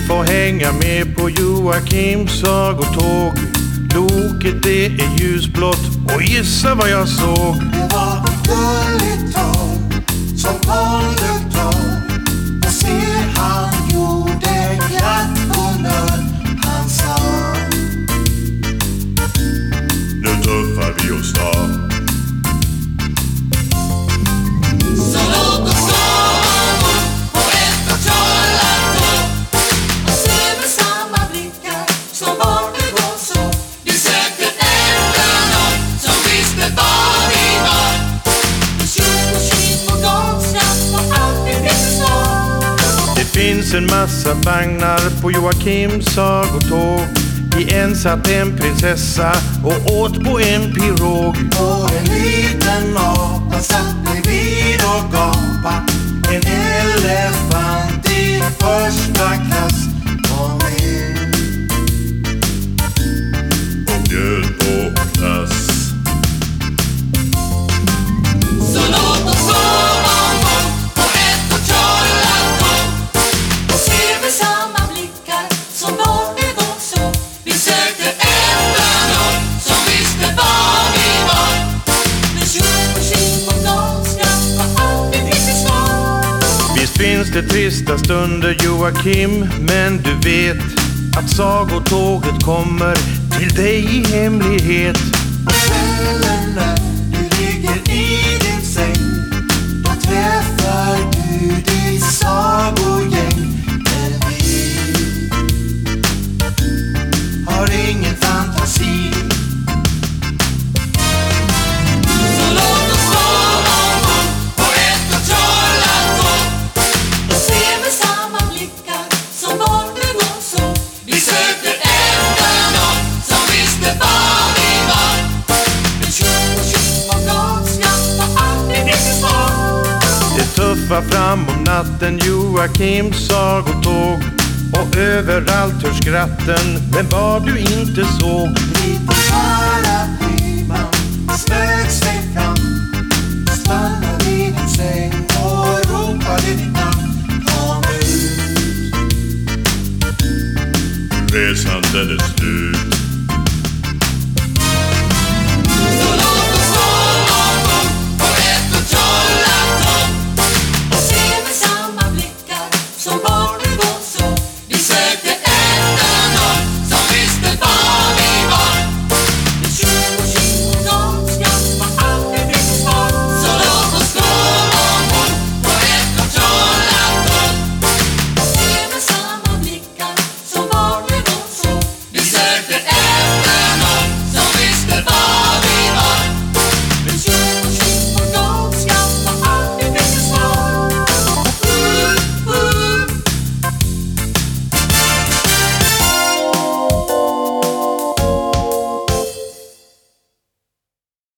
får hänga med på Joakims sagotåg. Loket det är ljusblått och gissa vad jag såg. Det var ett gulligt tåg som konduktör. Och se han gjorde glatt honnör. Han sa: nu tuffar vi oss då. Så låt oss gå på ett kontrollatåg och se med samma blickar som vart det går så. Vi sökte efter någon som visste var vi var. Vi tjock och tjit på gångsnatt och alltid fick svar. Det finns en massa vagnar på Joakims sagotåg. I en satt en prinsessa och åt på en pirog. och en liten apa satt bredvid och gapa. En elefant i första klass var med Och bjöd på glass. Så låt oss gå ombord på ett kontrollatåg och se med samma blickar som vart det går så. Vi sökte efter någon som visste var vi var. Men tjock och tjit på gångsnatt och alltid fick vi svar. Visst finns det trista stunder Joakim, men du vet att sagotåget kommer till dig i hemlighet. på kvällen när du ligger i din säng. Då träffar du ditt sagogäng. Men vi har ingen fantasi. Så låt oss gå ombord på ett kontrollatåg och se med samma blickar som vart det går så. Vi sökte efter någon som visste var vi var. Men tjock och tjit på gångsnatt och alltid fick vi svar. Det tuffar fram om natten Joakims sagotåg. Och överallt hörs skratten, men vad du inte såg. Lite